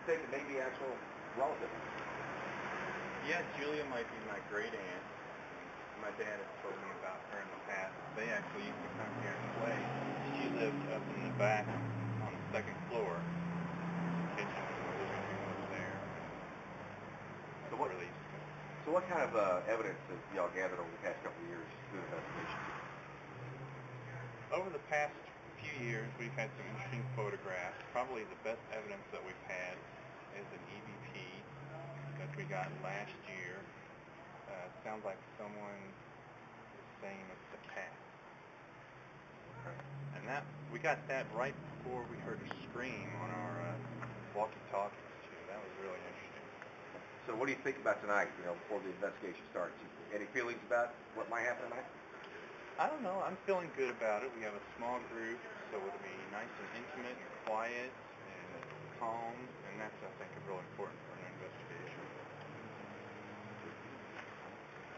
think it may be actual relative? Yeah, Julia might be my great aunt. My dad has told me about her in the past. They actually used to come here and play. She lived up in the back on the second floor. The kitchen and the living room was there. So what? Really used to. So what kind of evidence have y'all gathered over the past couple of years through the investigation? Over the past few years, we've had some interesting photographs. Probably the best evidence that we've had is an EVP that we got last year. It sounds like someone is saying it's a cat. And we got that right before we heard a scream on our walkie-talkies too. That was really interesting. So what do you think about tonight, before the investigation starts? Any feelings about what might happen tonight? I don't know. I'm feeling good about it. We have a small group, so it'll be nice and intimate and quiet and calm, and that's, I think, real important for an investigation.